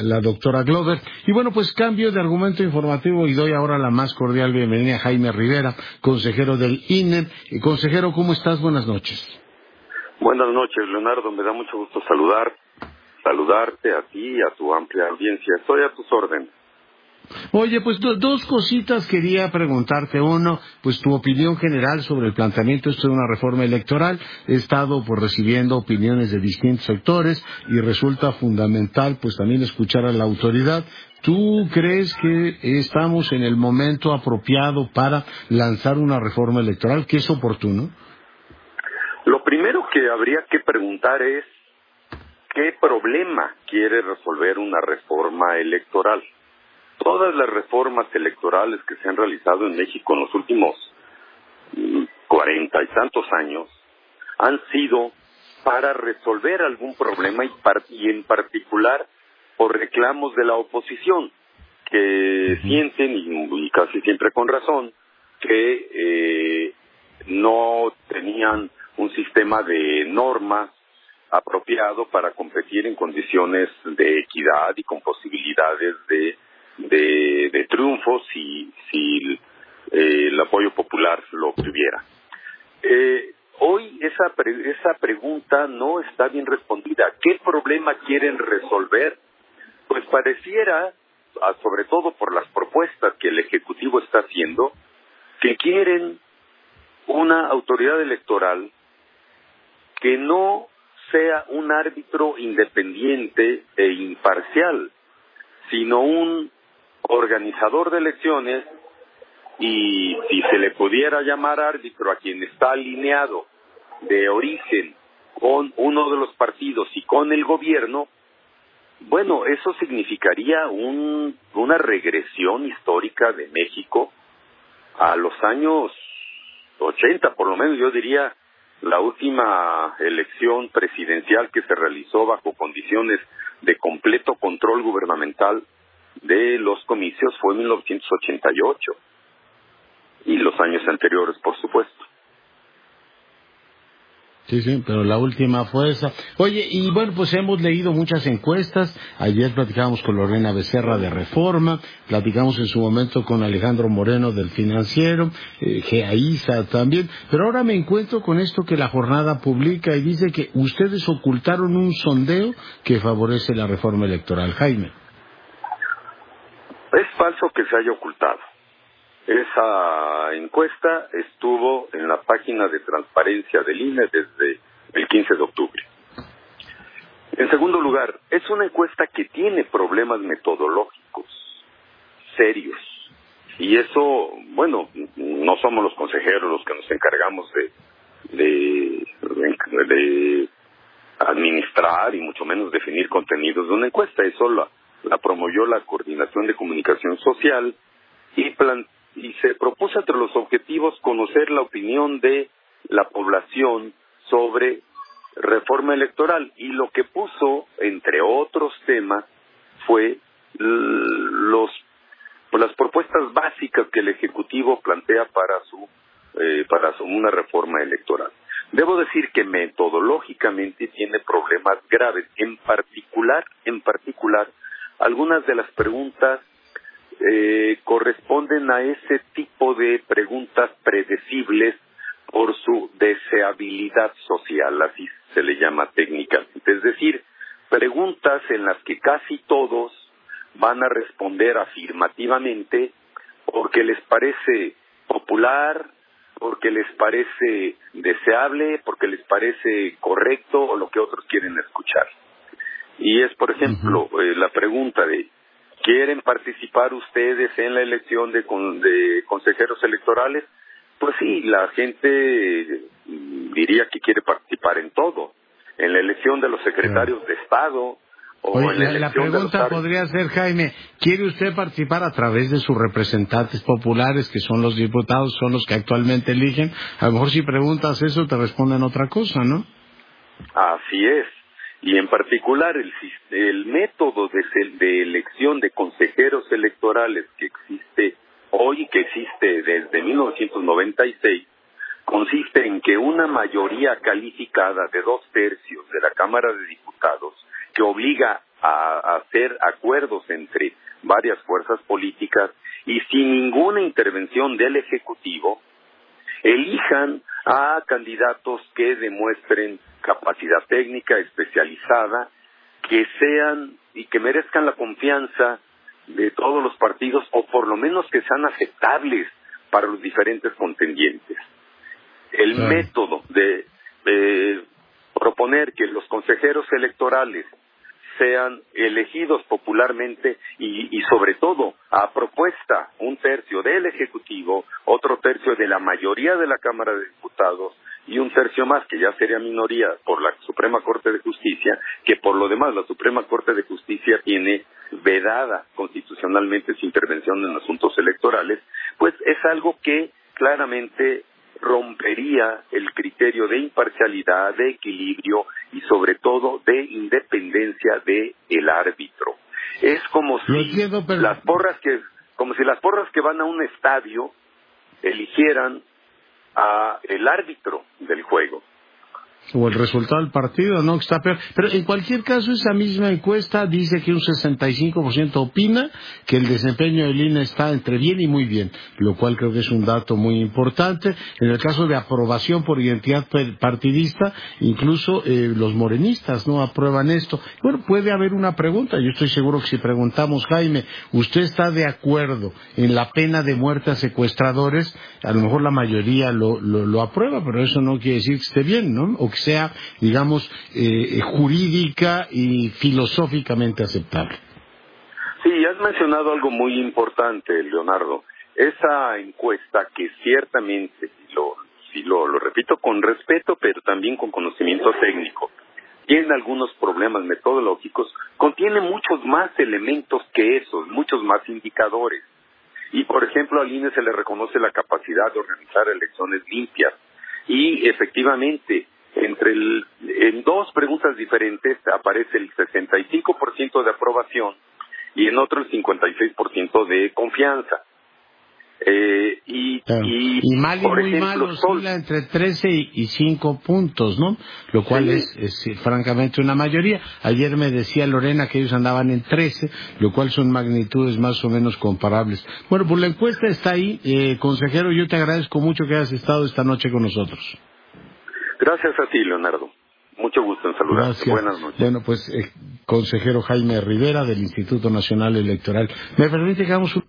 la doctora Glover. Y bueno, pues cambio de argumento informativo y doy ahora la más cordial bienvenida a Jaime Rivera, consejero del INE. Consejero, ¿cómo estás? Buenas noches. Buenas noches, Leonardo. Me da mucho gusto saludarte a ti y a tu amplia audiencia. Estoy a tus órdenes. Oye, pues dos cositas quería preguntarte. Uno, pues tu opinión general sobre el planteamiento esto de una reforma electoral. He estado pues recibiendo opiniones de distintos sectores y resulta fundamental pues también escuchar a la autoridad. ¿Tú crees que estamos en el momento apropiado para lanzar una reforma electoral? ¿Que es oportuno? Lo primero que habría que preguntar es ¿qué problema quiere resolver una reforma electoral? Todas las reformas electorales que se han realizado en México en los últimos 40 y tantos años han sido para resolver algún problema y en particular por reclamos de la oposición que sienten, y casi siempre con razón, que no tenían un sistema de normas apropiado para competir en condiciones de equidad y con posibilidades de triunfo si el apoyo popular lo obtuviera. Hoy esa pregunta no está bien respondida. ¿Qué problema quieren resolver? Pues pareciera, sobre todo por las propuestas que el Ejecutivo está haciendo, que quieren una autoridad electoral que no sea un árbitro independiente e imparcial, sino un organizador de elecciones, y si se le pudiera llamar árbitro a quien está alineado de origen con uno de los partidos y con el gobierno, bueno, eso significaría una regresión histórica de México a los años 80, por lo menos yo diría. La última elección presidencial que se realizó bajo condiciones de completo control gubernamental de los comicios fue en 1988 y los años anteriores, por supuesto. Sí, pero la última fue esa. Oye, y bueno, pues hemos leído muchas encuestas. Ayer platicábamos con Lorena Becerra de Reforma, platicamos en su momento con Alejandro Moreno del Financiero, Geaísa también, pero ahora me encuentro con esto que La Jornada publica y dice que ustedes ocultaron un sondeo que favorece la reforma electoral. Jaime. Es falso que se haya ocultado. Esa encuesta estuvo en la página de transparencia del INE desde el 15 de octubre. En segundo lugar, es una encuesta que tiene problemas metodológicos serios. Y eso, bueno, no somos los consejeros los que nos encargamos de administrar y mucho menos definir contenidos de una encuesta. Eso la promovió la Coordinación de Comunicación Social y se propuso entre los objetivos conocer la opinión de la población sobre reforma electoral, y lo que puso, entre otros temas, fue las propuestas básicas que el Ejecutivo plantea para una reforma electoral. Debo decir que metodológicamente tiene problemas graves. En particular, algunas de las preguntas corresponden a ese tipo de preguntas predecibles por su deseabilidad social, así se le llama técnicamente. Es decir, preguntas en las que casi todos van a responder afirmativamente porque les parece popular, porque les parece deseable, porque les parece correcto o lo que otros quieren escuchar. Y es, por ejemplo, la pregunta de ¿quieren participar ustedes en la elección de consejeros electorales? Pues sí, la gente diría que quiere participar en todo. En la elección de los secretarios de Estado. Oye, la pregunta podría ser, Jaime, ¿quiere usted participar a través de sus representantes populares, que son los diputados, son los que actualmente eligen? A lo mejor si preguntas eso te responden otra cosa, ¿no? Así es. Y en particular el método de elección de consejeros electorales que existe hoy, que existe desde 1996, consiste en que una mayoría calificada de 2/3 de la Cámara de Diputados, que obliga a hacer acuerdos entre varias fuerzas políticas y sin ninguna intervención del Ejecutivo, elijan a candidatos que demuestren capacidad técnica especializada, que sean y que merezcan la confianza de todos los partidos, o por lo menos que sean aceptables para los diferentes contendientes. El método de proponer que los consejeros electorales sean elegidos popularmente y sobre todo a propuesta un tercio del Ejecutivo, otro tercio de la mayoría de la Cámara de Diputados y un tercio más, que ya sería minoría, por la Suprema Corte de Justicia, que por lo demás la Suprema Corte de Justicia tiene vedada constitucionalmente su intervención en asuntos electorales, pues es algo que claramente rompería el criterio de imparcialidad, de equilibrio y sobre todo de independencia de el árbitro. Es como si las porras que van a un estadio eligieran a el árbitro del juego. O el resultado del partido, ¿no? Que está peor. Pero en cualquier caso, esa misma encuesta dice que un 65% opina que el desempeño del INE está entre bien y muy bien, lo cual creo que es un dato muy importante. En el caso de aprobación por identidad partidista, incluso los morenistas no aprueban esto. Bueno, puede haber una pregunta. Yo estoy seguro que si preguntamos, Jaime, ¿usted está de acuerdo en la pena de muerte a secuestradores? A lo mejor la mayoría lo aprueba, pero eso no quiere decir que esté bien, ¿no? O que sea, digamos, jurídica y filosóficamente aceptable. Sí, has mencionado algo muy importante, Leonardo. Esa encuesta, que ciertamente, lo repito con respeto, pero también con conocimiento técnico, tiene algunos problemas metodológicos, contiene muchos más elementos que esos, muchos más indicadores. Y, por ejemplo, al INE se le reconoce la capacidad de organizar elecciones limpias. Y, efectivamente, en dos preguntas diferentes aparece el 65% de aprobación y en otro el 56% de confianza. Y mal y por muy ejemplo, mal oscila entre 13 y 5 puntos, ¿no? Lo cual es francamente una mayoría. Ayer me decía Lorena que ellos andaban en 13, lo cual son magnitudes más o menos comparables. Bueno, pues la encuesta está ahí. Consejero, yo te agradezco mucho que hayas estado esta noche con nosotros. Gracias a ti, Leonardo. Mucho gusto en saludarte. Gracias. Buenas noches. Bueno, pues, consejero Jaime Rivera del Instituto Nacional Electoral. ¿Me permite que hagamos un